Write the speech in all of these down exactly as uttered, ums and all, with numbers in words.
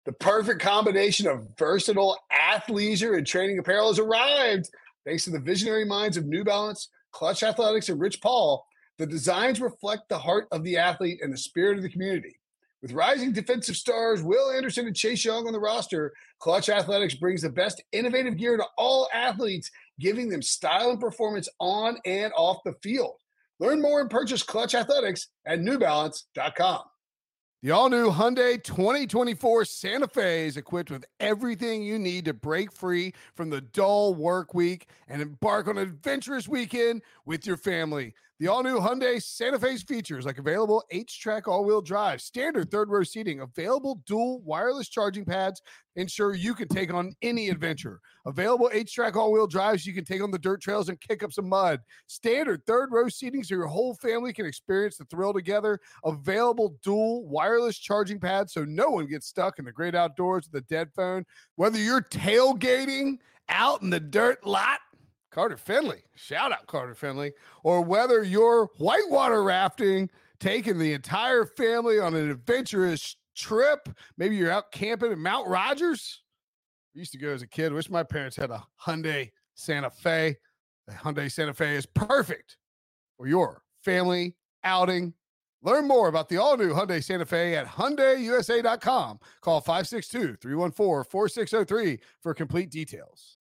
The perfect combination of versatile athleisure and training apparel has arrived. Thanks to the visionary minds of New Balance, Clutch Athletics, and Rich Paul, the designs reflect the heart of the athlete and the spirit of the community. With rising defensive stars Will Anderson and Chase Young on the roster, Clutch Athletics brings the best innovative gear to all athletes, giving them style and performance on and off the field. Learn more and purchase Clutch Athletics at new balance dot com. The all-new Hyundai twenty twenty-four Santa Fe is equipped with everything you need to break free from the dull work week and embark on an adventurous weekend with your family. The all-new Hyundai Santa Fe's features like available H-Track all-wheel drive, standard third-row seating, available dual wireless charging pads, ensure you can take on any adventure. Available H-Track all-wheel drives so you can take on the dirt trails and kick up some mud. Standard third-row seating so your whole family can experience the thrill together. Available dual wireless charging pads so no one gets stuck in the great outdoors with a dead phone. Whether you're tailgating out in the dirt lot, Carter Finley, shout out Carter Finley, or whether you're whitewater rafting, taking the entire family on an adventurous trip, maybe you're out camping at Mount Rogers. I used to go as a kid. Wish my parents had a Hyundai Santa Fe. The Hyundai Santa Fe is perfect for your family outing. Learn more about the all-new Hyundai Santa Fe at Hyundai U S A dot com. Call five six two, three one four, four six zero three for complete details.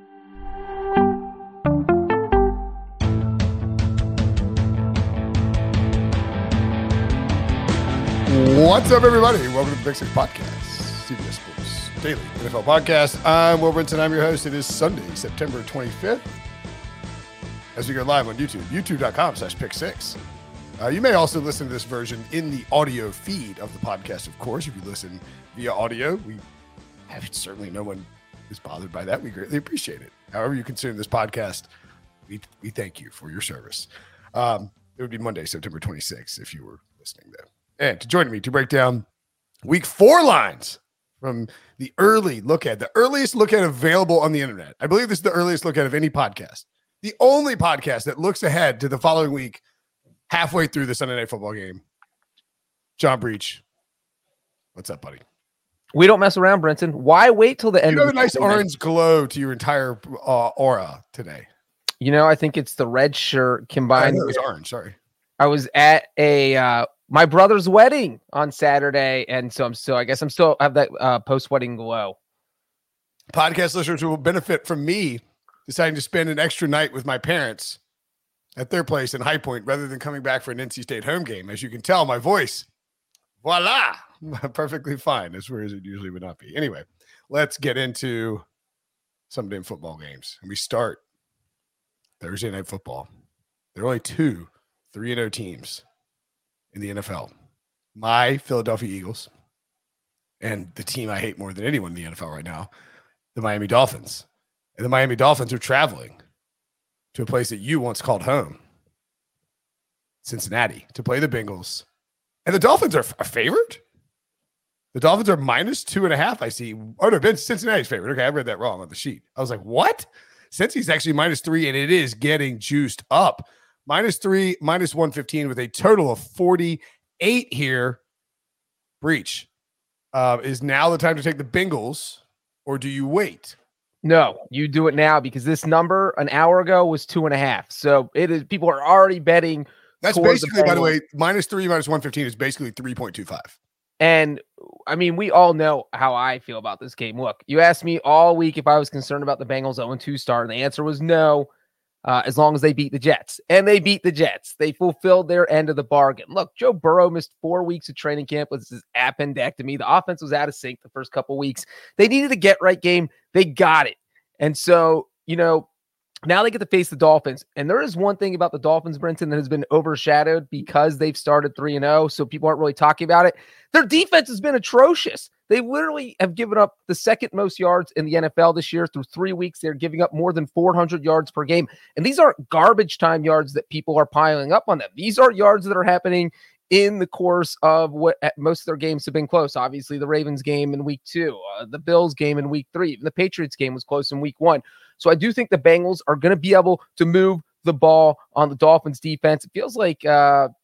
What's up, everybody? Welcome to the Big Six Podcast, C B S Sports Daily N F L Podcast. I'm Will Brinson. I'm your host. It is Sunday, September twenty-fifth. As we go live on YouTube, youtube dot com slash pick six. Uh, you may also listen to this version in the audio feed of the podcast, of course. If you listen via audio, we have certainly no one is bothered by that. We greatly appreciate it. However you consume this podcast, we, we thank you for your service. Um, it would be Monday, September twenty-sixth, if you were listening, though. And to join me to break down week four lines from the early look at, the earliest look at available on the internet. I believe this is the earliest look at of any podcast. The only podcast that looks ahead to the following week halfway through the Sunday Night Football game. John Breach. What's up, buddy? We don't mess around, Brinson. Why wait till the end? You have of a nice orange glow to your entire uh, aura today. You know, I think it's the red shirt combined. It was orange, sorry. I was at a uh, my brother's wedding on Saturday, and so I'm still, I guess I'm still have that uh, post-wedding glow. Podcast listeners will benefit from me deciding to spend an extra night with my parents at their place in High Point rather than coming back for an N C State home game. As you can tell, my voice, voila, perfectly fine, as whereas it usually would not be. Anyway, let's get into some damn football games. And we start Thursday Night Football. There are only two three and oh teams in the N F L. My Philadelphia Eagles and the team I hate more than anyone in the N F L right now, the Miami Dolphins. And the Miami Dolphins are traveling to a place that you once called home, Cincinnati, to play the Bengals. And the Dolphins are a favorite? The Dolphins are minus two and a half, I see. Oh, no, Ben, Cincinnati's favorite. Okay, I read that wrong on the sheet. I was like, what? Cincy's actually minus three, and it is getting juiced up. Minus three, minus one fifteen with a total of forty-eight here. Breach. Uh, is now the time to take the Bengals, or do you wait? No, you do it now because this number an hour ago was two and a half. So it is. People are already betting. That's basically, the by the way, minus three, minus one fifteen is basically three point two five. And I mean, we all know how I feel about this game. Look, you asked me all week if I was concerned about the Bengals oh and two start, and the answer was no. Uh, as long as they beat the Jets. And they beat the Jets. They fulfilled their end of the bargain. Look, Joe Burrow missed four weeks of training camp with his appendectomy. The offense was out of sync the first couple weeks. They needed a get-right game. They got it. And so, you know, now they get to face the Dolphins. And there is one thing about the Dolphins, Brinson, that has been overshadowed because they've started three and oh, so people aren't really talking about it. Their defense has been atrocious. They literally have given up the second most yards in the N F L this year. Through three weeks, they're giving up more than four hundred yards per game. And these aren't garbage time yards that people are piling up on them. These are yards that are happening in the course of what most of their games have been close. Obviously, the Ravens game in week two, uh, the Bills game in week three, even the Patriots game was close in week one. So I do think the Bengals are going to be able to move the ball on the Dolphins defense. It feels like uh,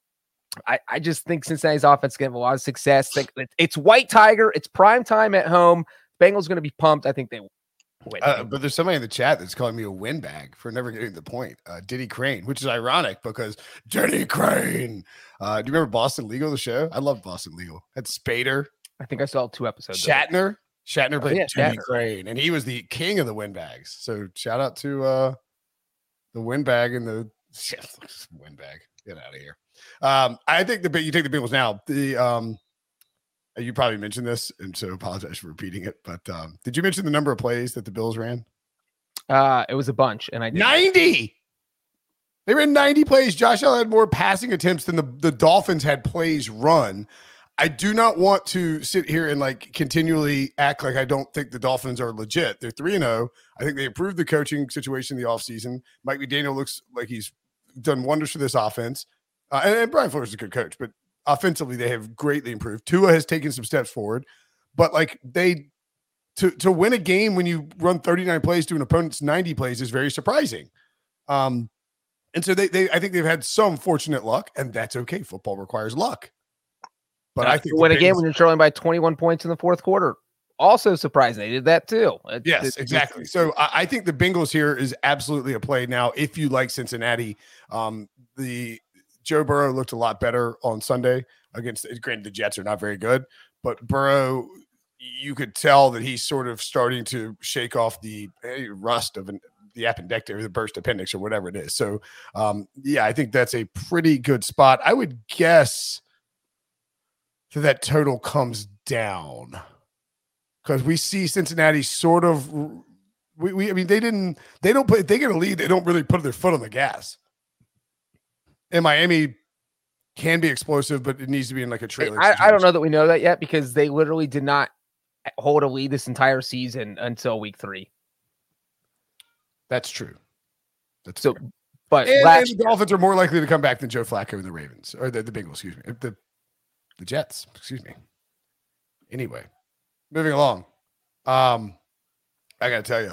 I, I just think Cincinnati's offense is going to have a lot of success. Like, it's White Tiger. It's prime time at home. Bengals going to be pumped. I think they win. Uh, but there's somebody in the chat that's calling me a windbag for never getting the point. Uh, Diddy Crane, which is ironic because Diddy Crane. Uh, do you remember Boston Legal, the show? I love Boston Legal. That's Spader. I think I saw two episodes. Shatner. Shatner played oh, yeah, Diddy Shatner. Crane, and he was the king of the windbags. So shout out to uh, the windbag and the windbag. Get out of here. Um, I think the you take the Bengals now. The um, you probably mentioned this, and so apologize for repeating it. But um, did you mention the number of plays that the Bills ran? Uh, it was a bunch, and I did ninety. They ran ninety plays. Josh Allen had more passing attempts than the, the Dolphins had plays run. I do not want to sit here and like continually act like I don't think the Dolphins are legit. They're three and oh. I think they improved the coaching situation in the offseason. Mike McDaniel looks like he's done wonders for this offense. Uh, and, and Brian Flores is a good coach, but offensively they have greatly improved. Tua has taken some steps forward, but like they to to win a game when you run thirty-nine plays to an opponent's ninety plays is very surprising. Um, and so they they I think they've had some fortunate luck, and that's okay. Football requires luck. But uh, I think win a game when you're trailing by twenty-one points in the fourth quarter. Also surprising. They did that too. It, yes, it, exactly. So I, I think the Bengals here is absolutely a play. Now, if you like Cincinnati, um, the Joe Burrow looked a lot better on Sunday against, granted, the Jets are not very good, but Burrow, you could tell that he's sort of starting to shake off the eh, rust of an, the appendectomy, the burst appendix, or whatever it is. So, um, yeah, I think that's a pretty good spot. I would guess that that total comes down because we see Cincinnati sort of. We, we, I mean, they didn't. They don't put. If they get a lead, they don't really put their foot on the gas. And Miami can be explosive, but it needs to be in like a trailer. I, I don't know that we know that yet because they literally did not hold a lead this entire season until week three. That's true. That's so, fair. but and, last and the Dolphins are more likely to come back than Joe Flacco and the Ravens or the, the Bengals. Excuse me, the the Jets. Excuse me. Anyway, moving along. Um, I gotta tell you,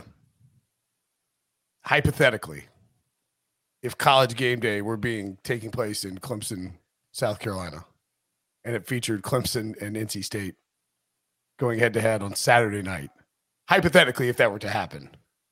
hypothetically, if College Game Day were being taking place in Clemson, South Carolina, and it featured Clemson and N C State going head to head on Saturday night, hypothetically, if that were to happen,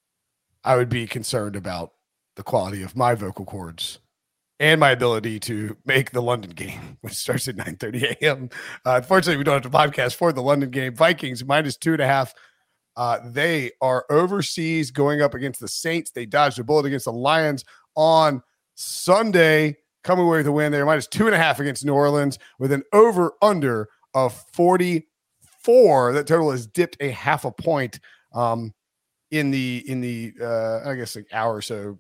I would be concerned about the quality of my vocal cords and my ability to make the London game, which starts at nine thirty a.m. Uh, unfortunately, we don't have to podcast for the London game. Vikings minus two and a half. Uh, they are overseas going up against the Saints. They dodged a bullet against the Lions on Sunday, coming away with a win. They're minus two and a half against New Orleans with an over-under of forty-four. That total has dipped a half a point um, in the, in the uh, I guess, like hour or so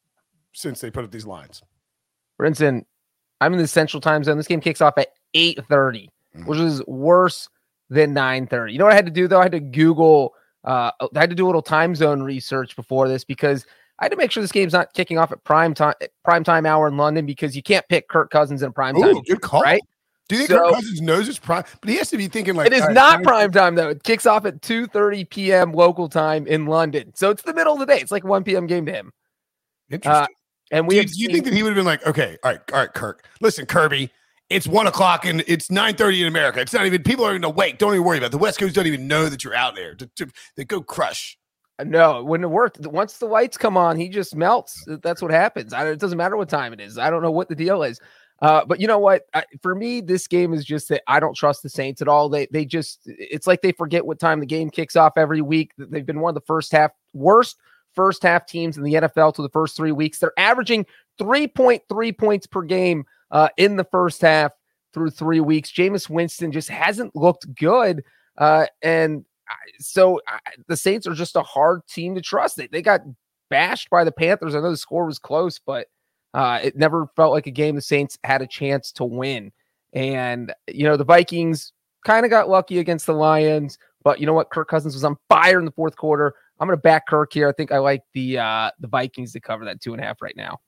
since they put up these lines. Brinson, I'm in the Central Time Zone. This game kicks off at eight thirty, mm-hmm. which is worse than nine thirty. You know what I had to do, though? I had to Google, uh, I had to do a little time zone research before this because I had to make sure this game's not kicking off at prime time, prime time hour in London because you can't pick Kirk Cousins in a prime time. Ooh, good call. Right? Do you think so, Kirk Cousins knows it's prime? But he has to be thinking like it is not right, prime time though. It kicks off at two thirty p.m. local time in London, so it's the middle of the day. It's like one p.m. game to him. Interesting. Uh, and we do you, do you think that he would have been like, okay, all right, all right, Kirk, listen, Kirby, it's one o'clock and it's nine thirty in America. It's not even people are even awake. Don't even worry about it. The West Coast don't even know that you're out there. To, to, they go crush. No, it wouldn't have worked. Once the lights come on, he just melts. That's what happens. I, it doesn't matter what time it is. I don't know what the deal is. Uh, but you know what? I, for me, this game is just that I don't trust the Saints at all. They they just, it's like they forget what time the game kicks off every week. They've been one of the first half, worst first half teams in the N F L to the first three weeks. They're averaging three point three points per game uh, in the first half through three weeks. Jameis Winston just hasn't looked good. Uh, and so uh, the Saints are just a hard team to trust. They, they got bashed by the Panthers. I know the score was close, but uh, it never felt like a game the Saints had a chance to win. And, you know, the Vikings kind of got lucky against the Lions, but you know what? Kirk Cousins was on fire in the fourth quarter. I'm going to back Kirk here. I think I like the uh, the Vikings to cover that two and a half right now.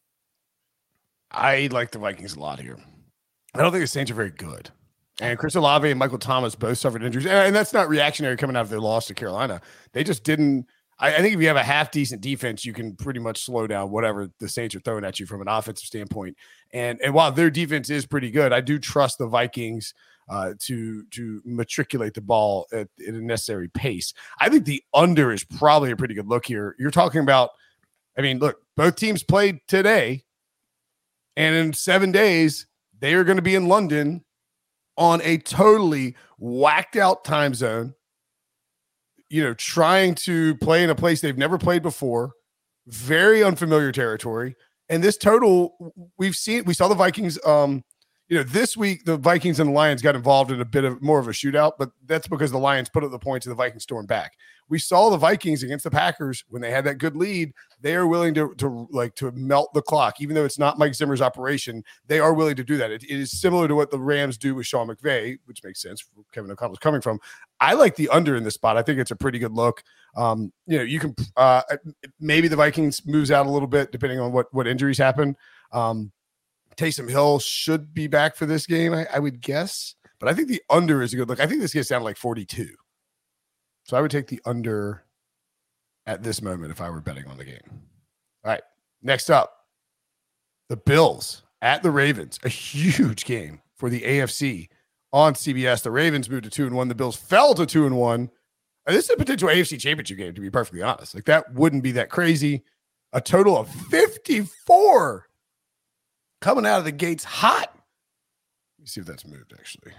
I like the Vikings a lot here. I don't think the Saints are very good. And Chris Olave and Michael Thomas both suffered injuries. And that's not reactionary coming out of their loss to Carolina. They just didn't. I, I think if you have a half decent defense, you can pretty much slow down whatever the Saints are throwing at you from an offensive standpoint. And and while their defense is pretty good, I do trust the Vikings uh, to to matriculate the ball at, at a necessary pace. I think the under is probably a pretty good look here. You're talking about, I mean, look, both teams played today, and in seven days, they are going to be in London on a totally whacked out time zone, you know, trying to play in a place they've never played before, very unfamiliar territory. And this total, we've seen, we saw the Vikings, um, you know, this week, the Vikings and the Lions got involved in a bit of more of a shootout, but that's because the Lions put up the points and the Vikings stormed back. We saw the Vikings against the Packers when they had that good lead. They are willing to, to like to melt the clock, even though it's not Mike Zimmer's operation. They are willing to do that. It, it is similar to what the Rams do with Sean McVay, which makes sense where Kevin O'Connell's coming from. I like the under in this spot. I think it's a pretty good look. Um, you know, you can uh, maybe the Vikings moves out a little bit depending on what what injuries happen. Um, Taysom Hill should be back for this game, I, I would guess. But I think the under is a good look. I think this gets down to like forty-two. So I would take the under at this moment if I were betting on the game. All right, next up, the Bills at the Ravens. A huge game for the A F C on C B S. The Ravens moved to two and one. The Bills fell to two and one. And this is a potential A F C championship game, to be perfectly honest. Like, that wouldn't be that crazy. A total of fifty-four coming out of the gates hot. Let me see if that's moved, actually.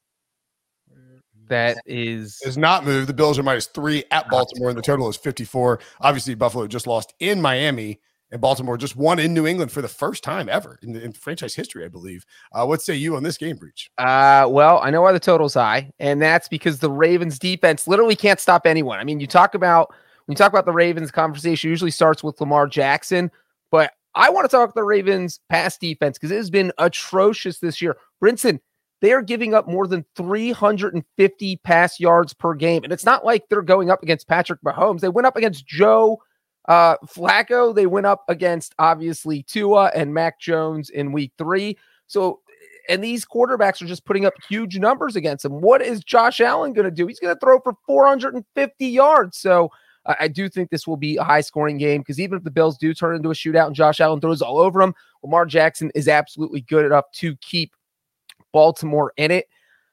That is is not moved. The Bills are minus three at Baltimore, and the total is fifty-four. Obviously, Buffalo just lost in Miami, and Baltimore just won in New England for the first time ever in, in franchise history, I believe. Uh, what say you on this game, Breach? Uh, well, I know why the total's high, and that's because the Ravens defense literally can't stop anyone. I mean, you talk about when you talk about the Ravens, conversation usually starts with Lamar Jackson, but I want to talk about the Ravens pass defense because it has been atrocious this year. Brinson, they are giving up more than three hundred fifty pass yards per game. And it's not like they're going up against Patrick Mahomes. They went up against Joe uh, Flacco. They went up against, obviously, Tua and Mac Jones in week three. So, and these quarterbacks are just putting up huge numbers against them. What is Josh Allen going to do? He's going to throw for four hundred fifty yards. So uh, I do think this will be a high-scoring game because even if the Bills do turn into a shootout and Josh Allen throws all over them, Lamar Jackson is absolutely good enough to keep Baltimore in it.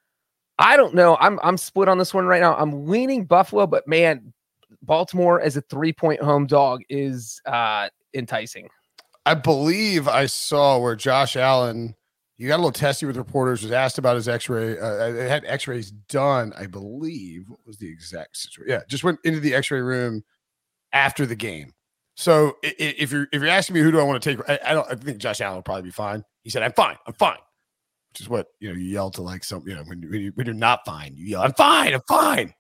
I don't know. I'm I'm split on this one right now. I'm leaning Buffalo, but man, Baltimore as a three-point home dog is uh, enticing. I believe I saw where Josh Allen, you got a little testy with reporters, was asked about his x-ray. Uh, it had x-rays done, I believe. What was the exact situation? Yeah, just went into the x-ray room after the game. So if you're if you're asking me who do I want to take, I, I don't. I think Josh Allen will probably be fine. He said, "I'm fine. I'm fine." Which is what, you know, you yell to like some, you know, when, when, you, when you're not fine, you yell, I'm fine, I'm fine.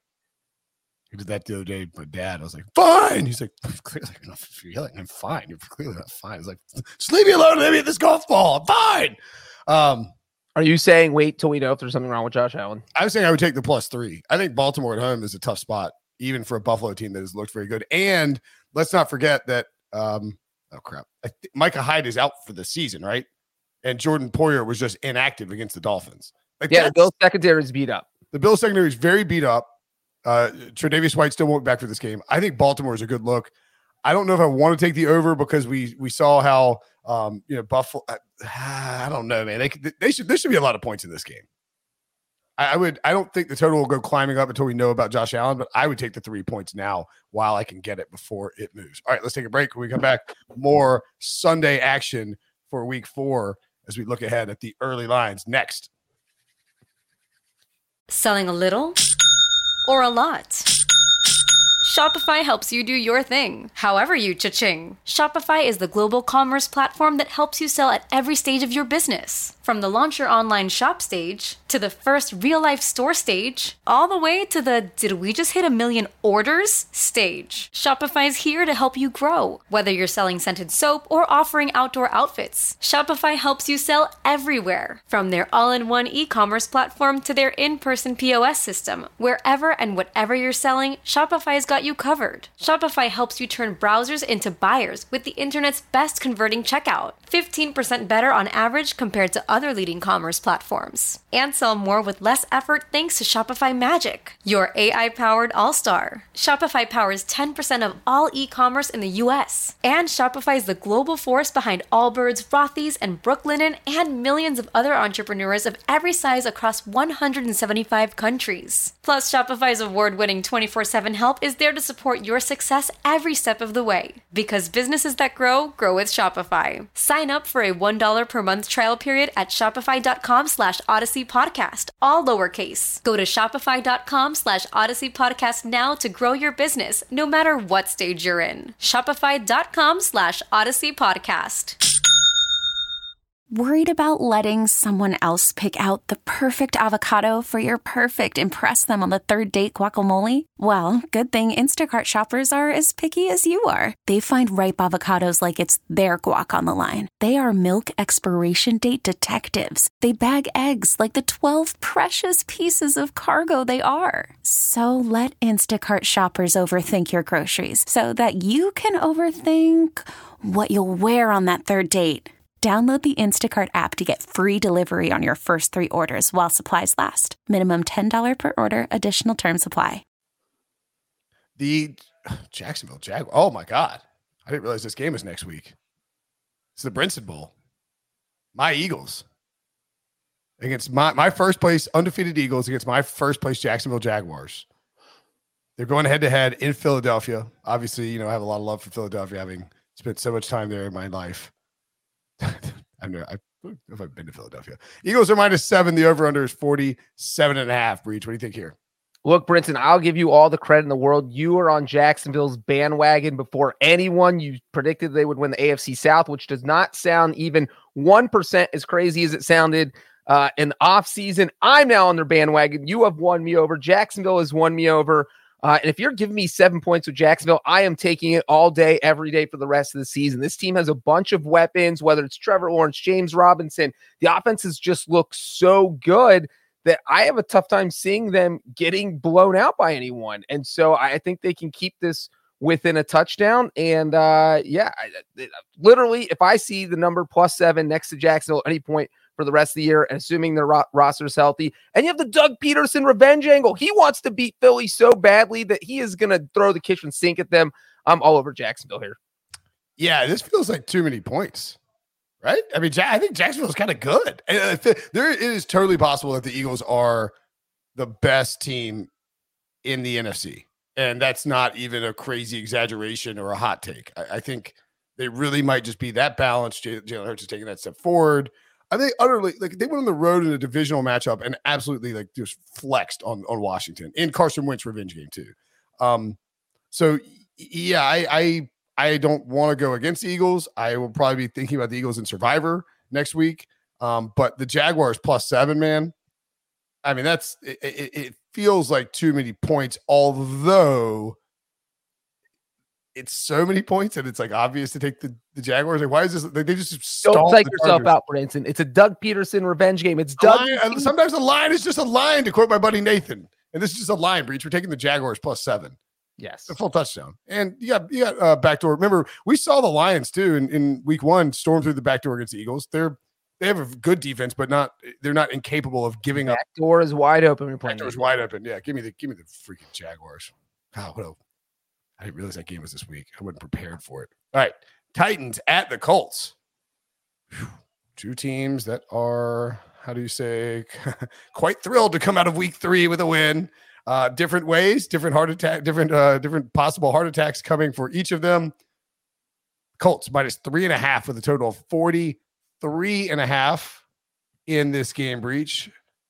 He did that the other day with my dad. I was like, fine. He's like, clearly you're not yelling, I'm fine. You're clearly not fine. I was like, just leave me alone. Let me hit this golf ball. I'm fine. Um, Are you saying wait till we know if there's something wrong with Josh Allen? I was saying I would take the plus three. I think Baltimore at home is a tough spot, even for a Buffalo team that has looked very good. And let's not forget that, um, oh, crap. I th- Micah Hyde is out for the season, right? And Jordan Poyer was just inactive against the Dolphins. Like, yeah, the Bills secondary is beat up. The Bills secondary is very beat up. Uh, Tre'Davious White still won't be back for this game. I think Baltimore is a good look. I don't know if I want to take the over because we we saw how um, you know Buffalo. I, I don't know, man. They they should there should be a lot of points in this game. I, I would. I don't think the total will go climbing up until we know about Josh Allen, but I would take the three points now while I can get it before it moves. All right, let's take a break. When we come back, more Sunday action for Week Four as we look ahead at the early lines next. Selling a little or a lot? Shopify helps you do your thing, however you cha-ching. Shopify is the global commerce platform that helps you sell at every stage of your business. From the launch your online shop stage, to the first real-life store stage, all the way to the did we just hit a million orders stage. Shopify's here to help you grow. Whether you're selling scented soap or offering outdoor outfits, Shopify helps you sell everywhere. From their all-in-one e-commerce platform to their in-person P O S system. Wherever and whatever you're selling, Shopify's got you covered. Shopify helps you turn browsers into buyers with the internet's best converting checkout. fifteen percent better on average compared to other leading commerce platforms. And sell more with less effort thanks to Shopify Magic, your A I-powered all-star. Shopify powers ten percent of all e-commerce in the U S. And Shopify is the global force behind Allbirds, Rothy's, and Brooklinen, and millions of other entrepreneurs of every size across one hundred seventy-five countries. Plus, Shopify's award-winning twenty-four seven help is there to support your success every step of the way. Because businesses that grow, grow with Shopify. Sign up for a one dollar per month trial period at shopify.com slash Odyssey Podcast, all lowercase. Go to shopify.com slash Odyssey Podcast now to grow your business, no matter what stage you're in. Shopify.com slash Odyssey Podcast. Worried about letting someone else pick out the perfect avocado for your perfect impress them on the third date guacamole? Well, good thing Instacart shoppers are as picky as you are. They find ripe avocados like it's their guac on the line. They are milk expiration date detectives. They bag eggs like the twelve precious pieces of cargo they are. So let Instacart shoppers overthink your groceries so that you can overthink what you'll wear on that third date. Download the Instacart app to get free delivery on your first three orders while supplies last. Minimum ten dollars per order. Additional terms apply. The Jacksonville Jaguars. Oh, my God. I didn't realize this game is next week. It's the Brinson Bowl. My Eagles. Against my, my first place undefeated Eagles against my first place Jacksonville Jaguars. They're going head-to-head in Philadelphia. Obviously, you know, I have a lot of love for Philadelphia, having spent so much time there in my life. I don't know. I don't know if I've been to Philadelphia. Eagles are minus seven. The over-under is forty-seven and a half. Breach, what do you think here? Look, Brinson, I'll give you all the credit in the world. You were on Jacksonville's bandwagon before anyone. You predicted they would win the A F C South, which does not sound even one percent as crazy as it sounded uh, in the offseason. I'm now on their bandwagon. You have won me over. Jacksonville has won me over. Uh, and if you're giving me seven points with Jacksonville, I am taking it all day, every day for the rest of the season. This team has a bunch of weapons, whether it's Trevor Lawrence, James Robinson. The offenses just look so good that I have a tough time seeing them getting blown out by anyone. And so I think they can keep this within a touchdown. And uh, yeah, I, literally, if I see the number plus seven next to Jacksonville at any point for the rest of the year, and assuming their ro- roster is healthy, and you have the Doug Peterson revenge angle. He wants to beat Philly so badly that he is going to throw the kitchen sink at them. I'm all over Jacksonville here. Yeah, this feels like too many points, right? I mean, I think Jacksonville's kind of good. And there, it is totally possible that the Eagles are the best team in the N F C, and that's not even a crazy exaggeration or a hot take. I, I think they really might just be that balanced. J- Jalen Hurts is taking that step forward. I think utterly, like, they went on the road in a divisional matchup and absolutely, like, just flexed on, on Washington in Carson Wentz revenge game too. Um, so yeah, I I, I don't want to go against the Eagles. I will probably be thinking about the Eagles in Survivor next week. Um, but the Jaguars plus seven, man. I mean, that's it, it, it feels like too many points, although it's so many points and it's like obvious to take the, the Jaguars. Like, why is this? Like, they just don't psych yourself out, Branson. It's a Doug Peterson revenge game. It's Doug. Line, sometimes a line is just a line, to quote my buddy Nathan. And this is just a line, Breach. We're taking the Jaguars plus seven. Yes, a full touchdown. And you got you got uh, backdoor. Remember, we saw the Lions too in, in week one storm through the backdoor against the Eagles. They're they have a good defense, but not they're not incapable of giving back up. Backdoor is wide open. We're playing. Backdoor is wide open. Yeah, give me the give me the freaking Jaguars. Oh, what a, I didn't realize that game was this week. I wasn't prepared for it. All right, Titans at the Colts. Whew. Two teams that are, how do you say, quite thrilled to come out of week three with a win. Uh, different ways, different heart attack, different uh, different possible heart attacks coming for each of them. Colts minus three and a half with a total of forty-three and a half in this game, Breach.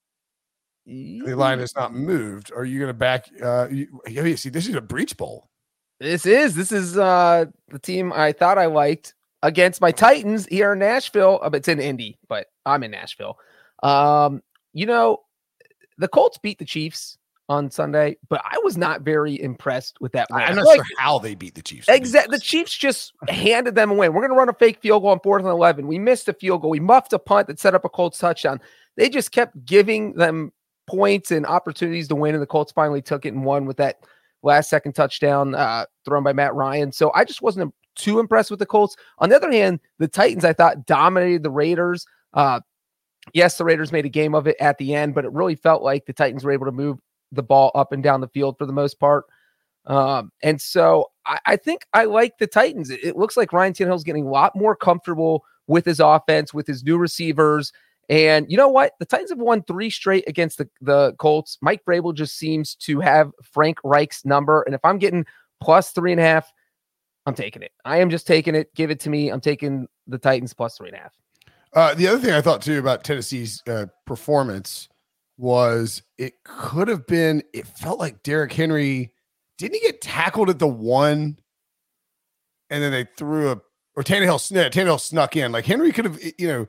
The line has not moved. Are you going to back? Uh, you, see, this is a Breach Bowl. This is this is uh, the team I thought I liked against my Titans here in Nashville. Uh, it's in Indy, but I'm in Nashville. Um, you know, the Colts beat the Chiefs on Sunday, but I was not very impressed with that win. I'm not like, sure how they beat the Chiefs. Exactly. The Chiefs just handed them a win. We're going to run a fake field goal on fourth and eleven. We missed a field goal. We muffed a punt that set up a Colts touchdown. They just kept giving them points and opportunities to win, and the Colts finally took it and won with that last second touchdown uh, thrown by Matt Ryan. So I just wasn't too impressed with the Colts. On the other hand, the Titans, I thought, dominated the Raiders. Uh, yes, the Raiders made a game of it at the end, but it really felt like the Titans were able to move the ball up and down the field for the most part. Um, and so I, I think I like the Titans. It, it looks like Ryan Tannehill's getting a lot more comfortable with his offense, with his new receivers. And you know what? The Titans have won three straight against the, the Colts. Mike Vrabel just seems to have Frank Reich's number. And if I'm getting plus three and a half, I'm taking it. I am just taking it. Give it to me. I'm taking the Titans plus three and a half. Uh, the other thing I thought too about Tennessee's uh, performance was it could have been, it felt like Derrick Henry, didn't he get tackled at the one and then they threw a, or Tannehill, yeah, Tannehill snuck in. Like Henry could have, you know,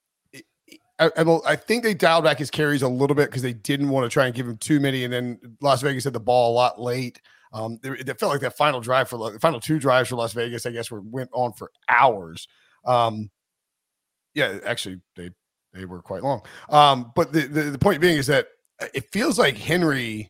I, I, I think they dialed back his carries a little bit because they didn't want to try and give him too many. And then Las Vegas had the ball a lot late. Um, it, it felt like that final drive for the final two drives for Las Vegas, I guess, were went on for hours. Um, yeah, actually, they they were quite long. Um, but the, the the point being is that it feels like Henry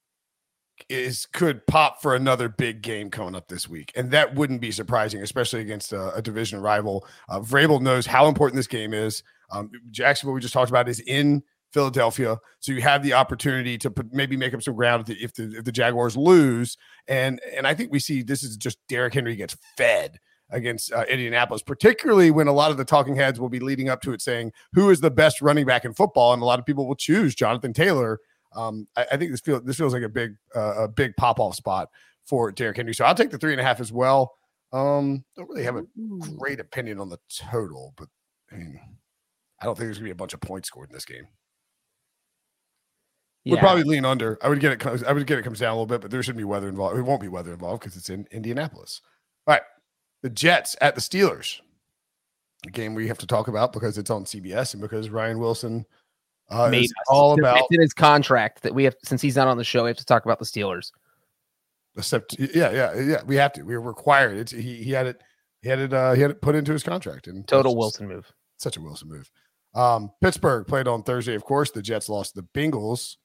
is could pop for another big game coming up this week, and that wouldn't be surprising, especially against a, a division rival. Uh, Vrabel knows how important this game is. Um, Jacksonville, we just talked about, is in Philadelphia, so you have the opportunity to put, maybe make up some ground if the, if the if the Jaguars lose, and and I think we see this is just Derrick Henry gets fed against uh, Indianapolis, particularly when a lot of the talking heads will be leading up to it saying who is the best running back in football, and a lot of people will choose Jonathan Taylor. Um, I, I think this feels this feels like a big uh, a big pop off spot for Derrick Henry, so I'll take the three and a half as well. Um, don't really have a great opinion on the total, but I mean, I don't think there's gonna be a bunch of points scored in this game. Yeah. Would probably lean under. I would get it. I would get it comes down a little bit, but there shouldn't be weather involved. It won't be weather involved because it's in Indianapolis. All right, the Jets at the Steelers, a game we have to talk about because it's on C B S and because Ryan Wilson uh, Made is all about. It's in his contract that we have. Since he's not on the show, we have to talk about the Steelers. Except, yeah, yeah, yeah. We have to. We're required. It's he. He had it. He had it. Uh, he had it put into his contract. And total Wilson move. Such a Wilson move. Um, Pittsburgh played on Thursday. Of course, the Jets lost to the Bengals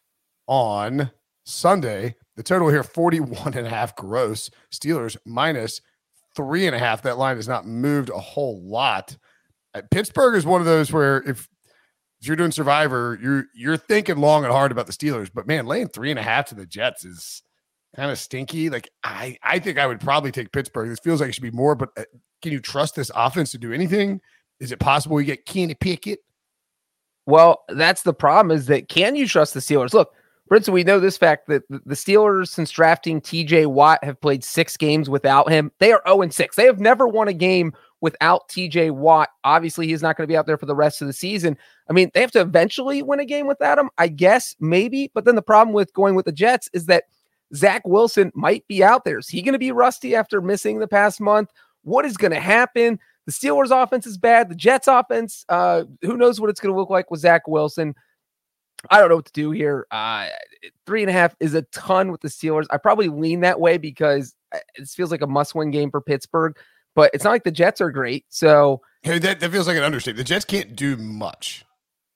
on Sunday. The total here, forty-one and a half gross. Steelers minus three and a half. That line has not moved a whole lot. Uh, Pittsburgh is one of those where if, if you're doing Survivor, you're you're thinking long and hard about the Steelers. But man, laying three and a half to the Jets is kind of stinky. Like I, I think I would probably take Pittsburgh. This feels like it should be more, but uh, can you trust this offense to do anything? Is it possible we get Kenny Pickett? Well, that's the problem is that can you trust the Steelers? Look, Brinson, we know this fact that the Steelers, since drafting T J Watt, have played six games without him. They are oh and six. They have never won a game without T J Watt. Obviously, he's not going to be out there for the rest of the season. I mean, they have to eventually win a game without him, I guess, maybe. But then the problem with going with the Jets is that Zach Wilson might be out there. Is he going to be rusty after missing the past month? What is going to happen? The Steelers' offense is bad. The Jets' offense, uh, who knows what it's going to look like with Zach Wilson. I don't know what to do here. Uh, three and a half is a ton with the Steelers. I probably lean that way because it feels like a must-win game for Pittsburgh, but it's not like the Jets are great. So hey, that, that feels like an understatement. The Jets can't do much.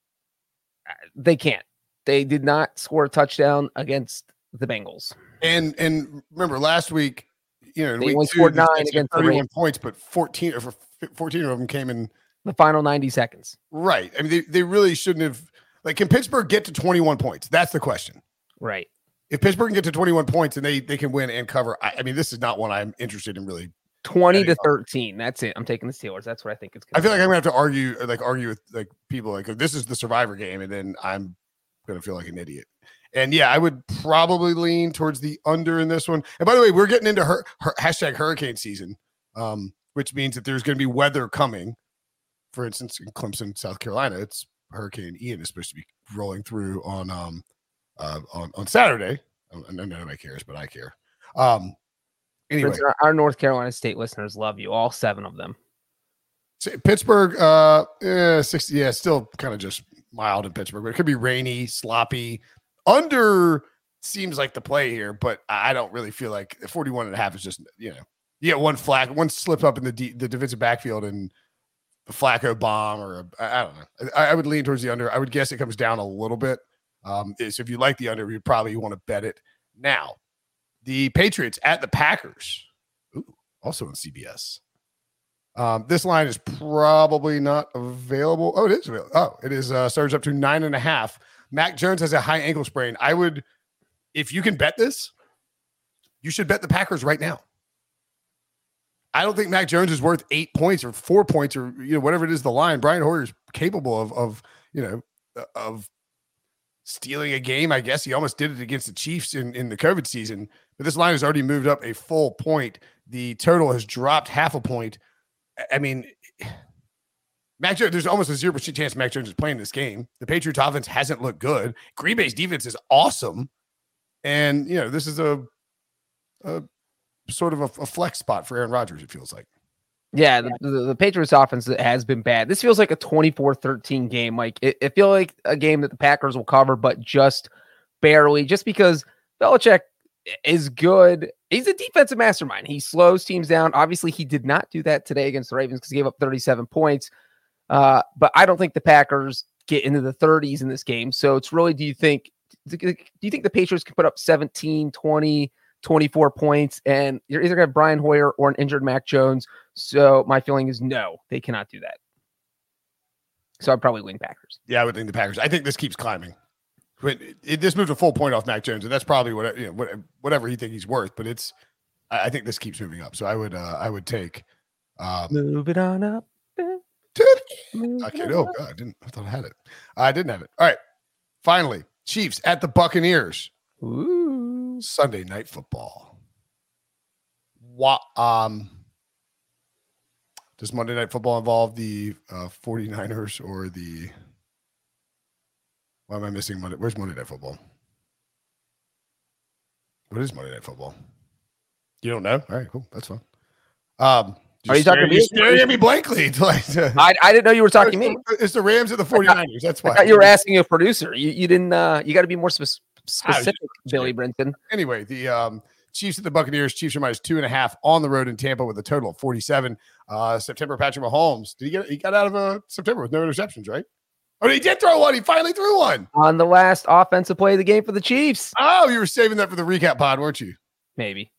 They can't. They did not score a touchdown against the Bengals. And and remember last week, you know, in they week only two, scored nine against the thirty-one Rams. points, but fourteen or fourteen of them came in the final ninety seconds. Right. I mean, they, they really shouldn't have. Like, can Pittsburgh get to twenty-one points? That's the question. Right. If Pittsburgh can get to twenty-one points and they they can win and cover, I, I mean, this is not one I'm interested in really. twenty to thirteen. That's it. I'm taking the Steelers. That's what I think it's going I feel like I'm gonna have to argue, like argue with like people like this is the Survivor game, and then I'm gonna feel like an idiot. And yeah, I would probably lean towards the under in this one. And by the way, we're getting into her, her hashtag hurricane season, um, which means that there's going to be weather coming. For instance, in Clemson, South Carolina, it's Hurricane Ian is supposed to be rolling through on um uh, on on Saturday. And nobody cares, but I care. Um, anyway, our, our North Carolina State listeners love you, all seven of them. Pittsburgh, uh, yeah, sixty, yeah, still kind of just mild in Pittsburgh, but it could be rainy, sloppy. Under seems like the play here, but I don't really feel like forty-one and a half is just, you know, you get one flag, one slip up in the D, the defensive backfield and a Flacco bomb or a, I don't know. I, I would lean towards the under. I would guess it comes down a little bit. Um, so if you like the under, you probably want to bet it. Now, the Patriots at the Packers. Ooh, also on C B S. Um, this line is probably not available. Oh, it is available. Oh, it is uh, surged up to nine and a half. Mac Jones has a high ankle sprain. I would, if you can bet this, you should bet the Packers right now. I don't think Mac Jones is worth eight points or four points or, you know, whatever it is, the line. Brian Hoyer is capable of, of, you know, of stealing a game. I guess he almost did it against the Chiefs in, in the COVID season, but this line has already moved up a full point. The total has dropped half a point. I mean, Mac Jones, there's almost a zero percent chance Mac Jones is playing this game. The Patriots offense hasn't looked good. Green Bay's defense is awesome. And, you know, this is a, a sort of a, a flex spot for Aaron Rodgers, it feels like. Yeah, the, the, the Patriots offense has been bad. This feels like a twenty-four thirteen game. Like it, it feels like a game that the Packers will cover, but just barely, just because Belichick is good. He's a defensive mastermind. He slows teams down. Obviously, he did not do that today against the Ravens because he gave up thirty-seven points. Uh, but I don't think the Packers get into the thirties in this game. So it's really, do you think, do you think the Patriots can put up seventeen, twenty, twenty-four points, and you're either going to have Brian Hoyer or an injured Mac Jones? So my feeling is no, they cannot do that. So I'd probably lean Packers. Yeah, I would think the Packers. I think this keeps climbing. It, it, this moved a full point off Mac Jones, and that's probably what, you know, whatever he think he's worth. But it's, I, I think this keeps moving up. So I would, uh, I would take. Um, Move it on up. Okay. Oh God, I didn't. I thought I had it. I didn't have it. All right. Finally, Chiefs at the Buccaneers. Ooh. Sunday Night Football. What? Um. Does Monday Night Football involve the uh, 49ers or the? Why am I missing Monday? Where's Monday Night Football? What is Monday Night Football? You don't know? All right, cool. That's fine. Um, Are you talking to me? Staring at me blankly. I, I didn't know you were talking to me. It's the Rams and the 49ers. That's why. I thought you were asking a producer. You you didn't. Uh, you got to be more spe- specific, Billy Brinson. Anyway, the um, Chiefs at the Buccaneers. Chiefs are minus two and a half on the road in Tampa with a total of forty-seven. Uh, September Patrick Mahomes. Did he get? He got out of uh, September with no interceptions, right? Oh, he did throw one. He finally threw one on the last offensive play of the game for the Chiefs. Oh, you were saving that for the recap pod, weren't you? Maybe.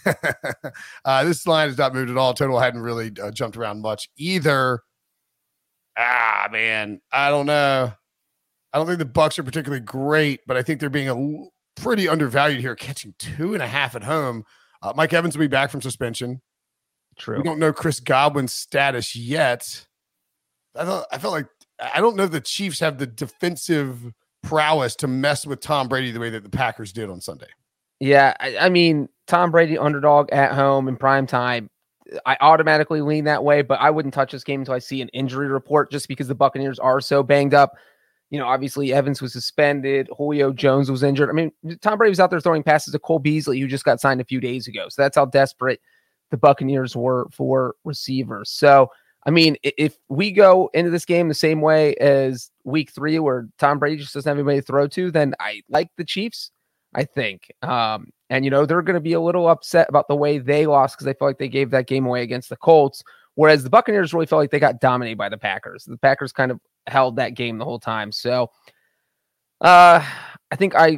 uh, this line has not moved at all. Total hadn't really uh, jumped around much either. Ah, man, I don't know. I don't think the Bucs are particularly great, but I think they're being a l- pretty undervalued here, catching two and a half at home. Uh, Mike Evans will be back from suspension. True. We don't know Chris Godwin's status yet. I thought I felt like I don't know if the Chiefs have the defensive prowess to mess with Tom Brady the way that the Packers did on Sunday. Yeah, I, I mean, Tom Brady underdog at home in prime time. I automatically lean that way, but I wouldn't touch this game until I see an injury report just because the Buccaneers are so banged up. You know, obviously Evans was suspended. Julio Jones was injured. I mean, Tom Brady was out there throwing passes to Cole Beasley, who just got signed a few days ago. So that's how desperate the Buccaneers were for receivers. So, I mean, if we go into this game the same way as week three, where Tom Brady just doesn't have anybody to throw to, then I like the Chiefs, I think. Um, and, you know, they're going to be a little upset about the way they lost because they felt like they gave that game away against the Colts, whereas the Buccaneers really felt like they got dominated by the Packers. The Packers kind of held that game the whole time. So uh, I think I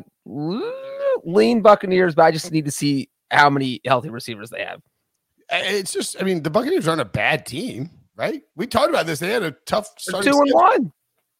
lean Buccaneers, but I just need to see how many healthy receivers they have. It's just, I mean, the Buccaneers aren't a bad team, right? We talked about this. They had a tough start. Two and one.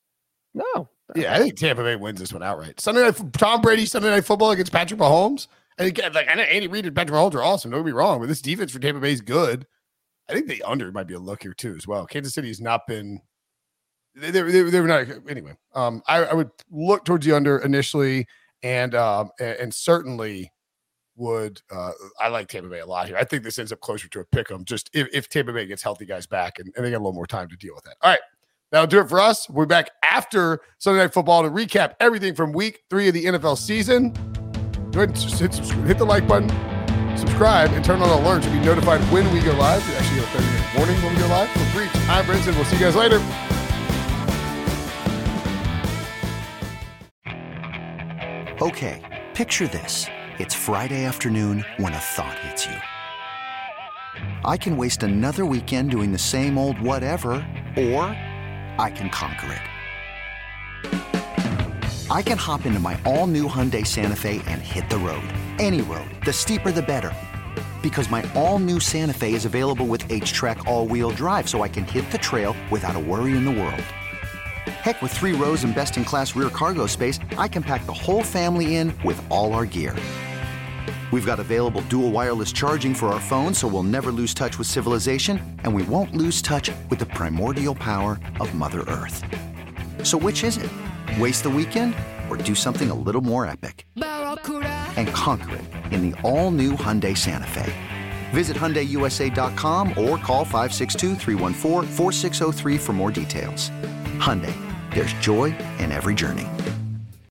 No. Yeah, I think Tampa Bay wins this one outright. Sunday night, Tom Brady, Sunday Night Football against Patrick Mahomes. And again, like I know Andy Reid and Patrick Mahomes are awesome. Don't get me wrong, but this defense for Tampa Bay is good. I think the under might be a look here too as well. Kansas City has not been. They they, they, they were not anyway. Um, I, I would look towards the under initially, and um, and, and certainly would. Uh, I like Tampa Bay a lot here. I think this ends up closer to a pick 'em. Just if, if Tampa Bay gets healthy guys back and, and they got a little more time to deal with that. All right. That'll do it for us. We'll be back after Sunday Night Football to recap everything from week three of the N F L season. Go ahead and just hit, hit the like button, subscribe, and turn on alerts to be notified when we go live. We actually get a thirty minute warning when we go live. For Breach, I'm Brinson. We'll see you guys later. Okay, picture this. It's Friday afternoon when a thought hits you. I can waste another weekend doing the same old whatever, or I can conquer it. I can hop into my all-new Hyundai Santa Fe and hit the road. Any road. The steeper, the better. Because my all-new Santa Fe is available with H-Track all-wheel drive, so I can hit the trail without a worry in the world. Heck, with three rows and best-in-class rear cargo space, I can pack the whole family in with all our gear. We've got available dual wireless charging for our phones, so we'll never lose touch with civilization, and we won't lose touch with the primordial power of Mother Earth. So which is it? Waste the weekend or do something a little more epic? And conquer it in the all-new Hyundai Santa Fe. Visit Hyundai U S A dot com or call five six two, three one four, four six zero three for more details. Hyundai, there's joy in every journey.